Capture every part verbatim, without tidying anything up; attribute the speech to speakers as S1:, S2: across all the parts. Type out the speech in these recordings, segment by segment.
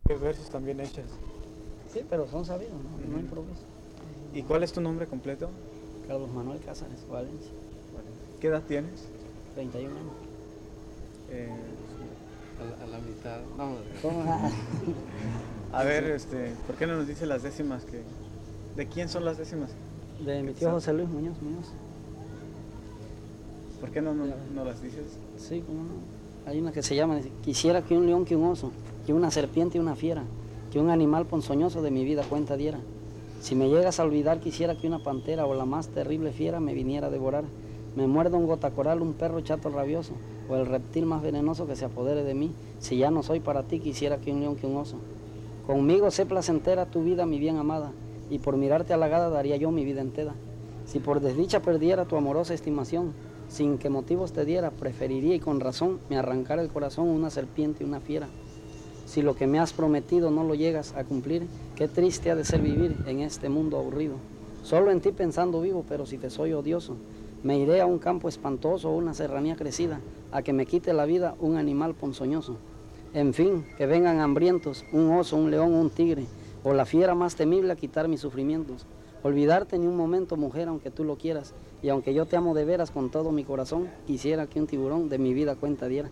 S1: versos también echas.
S2: Sí, pero son sabidos, no,
S1: Uh-huh.
S2: no improviso.
S1: ¿Y cuál es tu nombre completo?
S2: Carlos Manuel Cázares, Valencia.
S1: ¿Qué edad tienes?
S2: treinta y un años.
S1: Eh,
S3: A la, a la mitad. No,
S2: ¿Cómo?
S1: a ver, este, ¿por qué no nos dice las décimas? Que, ¿de quién son las décimas?
S2: De mi tío José Luis Muñoz Muñoz.
S1: ¿Por qué no, no, no las dices?
S2: Sí, cómo no. Hay una que se llama, dice, quisiera que un león, que un oso, que una serpiente y una fiera, que un animal ponzoñoso de mi vida cuenta diera. Si me llegas a olvidar, quisiera que una pantera o la más terrible fiera me viniera a devorar. Me muerda un gotacoral, un perro chato rabioso, o el reptil más venenoso que se apodere de mí. Si ya no soy para ti, quisiera que un león, que un oso. Conmigo sé placentera tu vida, mi bien amada, y por mirarte halagada daría yo mi vida entera. Si por desdicha perdiera tu amorosa estimación, sin que motivos te diera, preferiría y con razón me arrancara el corazón una serpiente y una fiera. Si lo que me has prometido no lo llegas a cumplir, qué triste ha de ser vivir en este mundo aburrido. Solo en ti pensando vivo, pero si te soy odioso, me iré a un campo espantoso o una serranía crecida, a que me quite la vida un animal ponzoñoso. En fin, que vengan hambrientos, un oso, un león, un tigre, o la fiera más temible a quitar mis sufrimientos. Olvidarte ni un momento, mujer, aunque tú lo quieras, y aunque yo te amo de veras con todo mi corazón, quisiera que un tiburón de mi vida cuenta diera.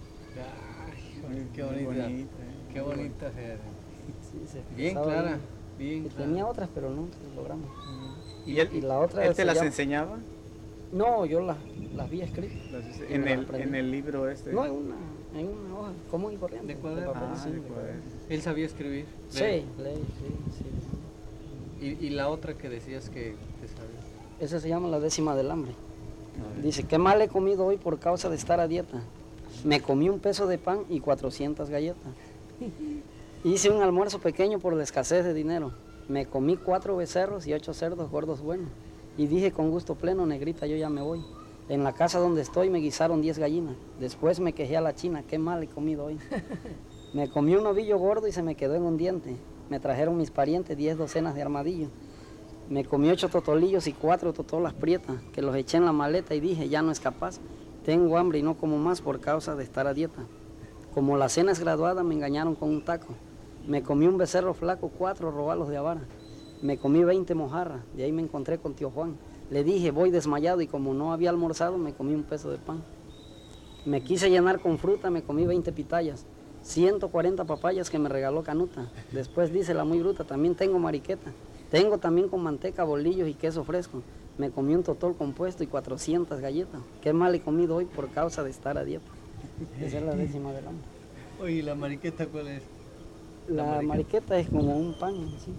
S3: Ay, qué bonita, bonita eh. Qué bonita.
S2: Sí,
S3: bien clara, bien, bien
S2: clara. Tenía otras, pero no logramos.
S1: ¿Y, él, y la otra ¿él te las llama... enseñaba?
S2: No, yo las, las vi escritas.
S1: ¿En el, ¿En el libro este?
S2: No, en una, en una hoja común y corriente.
S3: ¿De cuaderno?
S1: Ah, sí, de cuaderno.
S3: ¿Él sabía escribir?
S2: Sí, leí, sí, sí.
S3: ¿Y, y la otra que decías que, que sabía?
S2: Esa se llama La décima del hambre. Dice, qué mal he comido hoy por causa de estar a dieta. Me comí un peso de pan y cuatrocientas galletas. Hice un almuerzo pequeño por la escasez de dinero. Me comí cuatro becerros y ocho cerdos gordos buenos. Y dije con gusto pleno, negrita, yo ya me voy. En la casa donde estoy me guisaron diez gallinas. Después me quejé a la china, qué mal he comido hoy. Me comí un ovillo gordo y se me quedó en un diente. Me trajeron mis parientes diez docenas de armadillos. Me comí ocho totolillos y cuatro totolas prietas, que los eché en la maleta y dije, ya no es capaz. Tengo hambre y no como más por causa de estar a dieta. Como la cena es graduada, me engañaron con un taco. Me comí un becerro flaco, cuatro robalos de avara. Me comí veinte mojarras, de ahí me encontré con tío Juan. Le dije, voy desmayado, y como no había almorzado, me comí un peso de pan. Me quise llenar con fruta, me comí veinte pitayas, ciento cuarenta papayas que me regaló Canuta. Después dice la muy bruta, también tengo mariqueta. Tengo también con manteca, bolillos y queso fresco. Me comí un totol compuesto y cuatrocientas galletas. Qué mal he comido hoy por causa de estar a dieta. Esa es la décima del hambre.
S3: Oye, ¿y la mariqueta cuál es?
S2: La, la mariqueta. mariqueta es como un pan, ¿sí?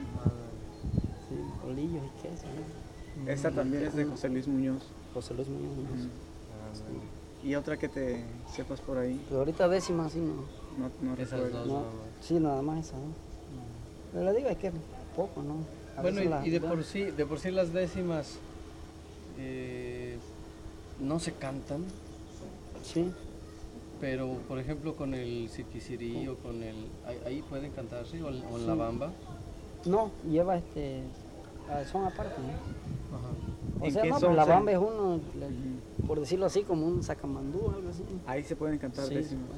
S2: Sí, bolillos y queso. ¿no?
S1: Esta también es de José Luis Muñoz.
S2: José Luis Muñoz. Muñoz.
S1: Ah, sí. ¿Y otra que te sepas por ahí?
S2: Pero ahorita décima sí no.
S1: No, no
S3: Esas
S1: recuerdo.
S3: dos,
S2: no,
S3: nada más.
S2: Sí, nada más esa, ¿no? Pero le digo, es que poco, ¿no? A
S3: bueno, y,
S2: la,
S3: y de por sí, de por sí las décimas eh, no se cantan.
S2: Sí.
S3: Pero, por ejemplo, con el siquisirí o con el... Ahí, ahí pueden cantarse, o, o en la bamba.
S2: No, lleva este... son aparte, ¿no?
S1: Ajá.
S2: O sea, no,
S1: son,
S2: la
S1: o sea,
S2: bamba es uno, uh-huh. por decirlo así, como un sacamandú o algo así.
S1: Ahí se pueden cantar
S2: sí,
S1: décimas.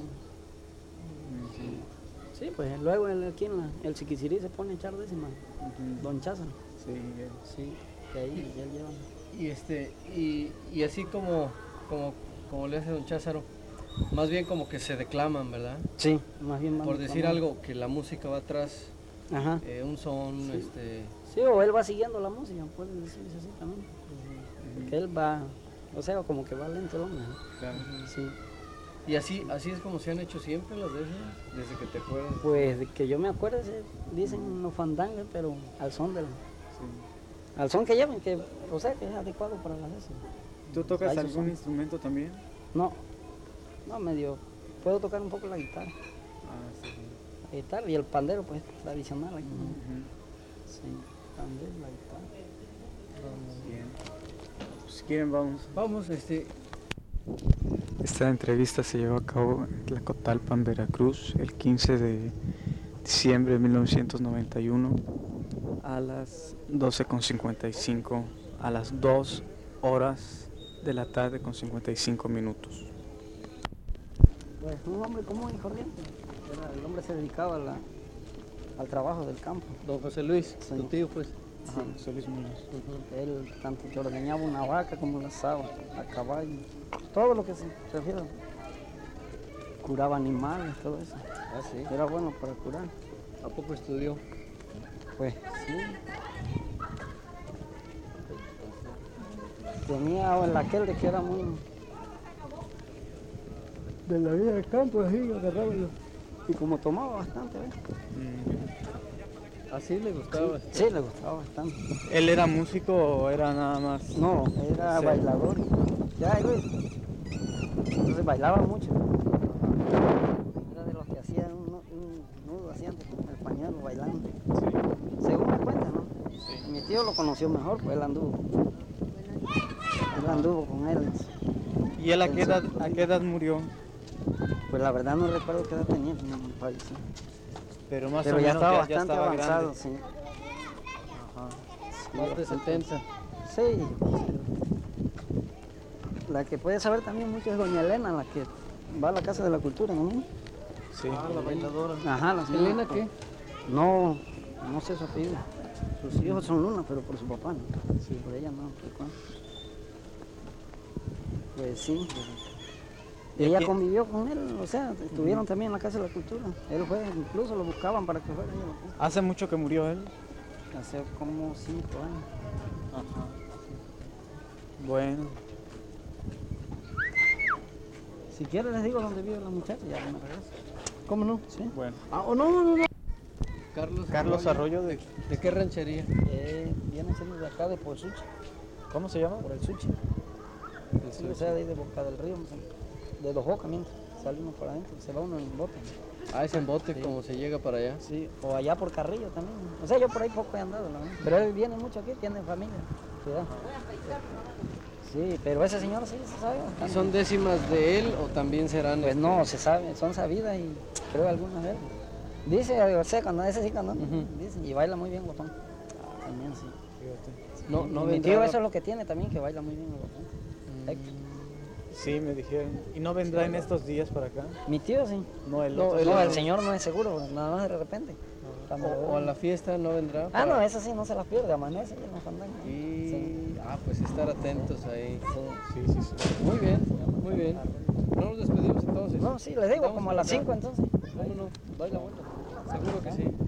S2: Sí. sí, pues luego el, aquí en la, el siquisirí se pone a echar décimas. Uh-huh. Don Cházaro.
S1: Sí, yeah.
S2: Sí, que ahí ya llevan.
S3: Y, este, y, y así como, como, como le hace Don Cházaro, más bien como que se declaman, ¿verdad?
S2: Sí, más bien.
S3: Por decir algo, que la música va atrás,
S2: ajá.
S3: Eh, un son,
S2: sí.
S3: este...
S2: Sí, o él va siguiendo la música, puede decirse así también. Uh-huh. Porque él va, o sea, como que va lento el hombre, ¿no?
S1: Claro.
S2: Sí.
S3: ¿Y así, así es como se han hecho siempre las décimas, desde que te acuerdas?
S2: Pues de que yo me acuerdo, dicen los fandangos, pero al son del... Sí. Al son que llevan, que, o sea, que es adecuado para las décimas.
S1: ¿Tú tocas algún son. instrumento también?
S2: No, no, medio, puedo tocar un poco la guitarra.
S1: Ah, sí.
S2: La guitarra y el pandero, pues, tradicional aquí.
S1: Uh-huh.
S2: Sí, pandero, la guitarra.
S1: Bien. Pues, si quieren, vamos.
S3: Vamos, este...
S1: Esta entrevista se llevó a cabo en Tlacotalpan, Veracruz, el quince de diciembre de mil novecientos noventa y uno a las doce con cincuenta y cinco, a las dos horas de la tarde con cincuenta y cinco minutos.
S2: Pues un hombre común y corriente. Era- el hombre se dedicaba a la- al trabajo del campo.
S3: Don José Luis,
S2: Sí.
S3: tu tío, pues.
S1: Ajá, José Luis Muñoz.
S2: Él tanto te ordeñaba una vaca como la asaba, a caballo, todo lo que se refiere. Curaba animales, todo eso.
S3: Ah, sí.
S2: Era bueno para curar.
S3: ¿A poco estudió?
S2: Pues sí. Tenía el aquel de que era muy de la vida del campo, así agarraba yo. Y como tomaba bastante, ¿ves?
S1: Mm.
S3: ¿Así le gustaba?
S2: Sí, le gustaba bastante.
S1: ¿Él era músico o era nada más?
S2: No, era
S1: Sí.
S2: bailador. Ya, Luis. Entonces bailaba mucho. Era de los que hacían un, nu- un nudo, hacían con el pañuelo bailando.
S1: Sí.
S2: Según me cuenta, ¿no?
S1: Sí.
S2: Mi tío lo conoció mejor, pues él anduvo. Él anduvo con él.
S1: ¿Y él a qué edad, a qué edad murió?
S2: Pues la verdad no recuerdo qué edad tenía, no me falleció.
S1: Pero más
S2: Pero
S1: o
S2: ya
S1: menos
S2: estaba
S1: ya,
S2: bastante
S1: ya estaba
S2: avanzado,
S1: grande.
S2: sí.
S1: Ajá.
S3: Más de setenta.
S2: Sí. La que puede saber también mucho es doña Elena, la que va a la Casa de la Cultura, ¿no?
S1: Sí.
S3: Ah, la bailadora.
S2: Ajá, la señora.
S3: ¿Elena qué?
S2: No, no sé su apellido. Sus hijos son Luna, pero por su papá, ¿no?
S1: Sí.
S2: Por ella no, ¿por cuál? Pues sí.
S1: ¿Y
S2: Ella
S1: aquí-
S2: convivió con él, o sea, estuvieron también en la Casa de la Cultura. Él fue, incluso lo buscaban para que fuera.
S1: ¿Hace mucho que murió él?
S2: Hace como cinco años.
S1: Ajá. Bueno.
S2: Si quieres les digo dónde vive la muchacha, ya me regreso.
S3: ¿Cómo no?
S2: ¿Sí?
S1: Bueno.
S2: Ah, o no, no, no, no.
S3: Carlos,
S1: Carlos Arroyo de...
S3: ¿De qué ranchería?
S2: Eh, viene siendo de acá, de por Suchi,
S1: ¿Cómo se llama?
S2: por el Suchi. Sí, o sea, de ahí de Boca del Río, no sé, de Dos Bocas, mientras sale uno por adentro, se va uno en bote.
S3: Ah, es en bote,
S2: Sí.
S3: como se llega para allá.
S2: Sí, o allá por Carrillo también. O sea, yo por ahí poco he andado, la verdad. Pero él viene mucho aquí, tiene familia. Cuidado. Sí, pero ese señor sí se sabe
S3: ¿Y
S2: bastante.
S3: son décimas de él o también serán?
S2: Pues
S3: este,
S2: no, se sabe, son sabidas y creo algunas de él. Dice, o sea, cuando ese sí, cuando no,
S3: Ujú.
S2: dice, y baila muy bien, guapón. También sí.
S3: No, no
S2: Y mi
S3: vendrá
S2: tío
S3: la-
S2: eso es lo que tiene también, que baila muy bien, guapón. Héctor.
S1: Sí, me dijeron. ¿Y no vendrá en estos días para acá?
S2: Mi tío sí.
S1: No, el
S3: No,
S1: otro.
S3: el
S2: No,
S3: otro.
S2: el señor no es seguro, nada más de repente. Cuando-
S3: O, o a la fiesta no vendrá.
S2: Ah,
S3: para-
S2: no, eso sí, no se las pierde, amanece y en la fandango.
S3: Y...
S2: Sí.
S3: Ah, pues estar atentos ahí.
S2: Sí.
S1: Sí, sí, sí.
S3: Muy bien, muy bien. No nos despedimos entonces.
S2: No, sí, les digo,
S3: Vamos
S2: como a
S3: por
S2: las
S3: acá.
S2: cinco entonces.
S3: ¿Cómo no? Baila bueno. Seguro que sí.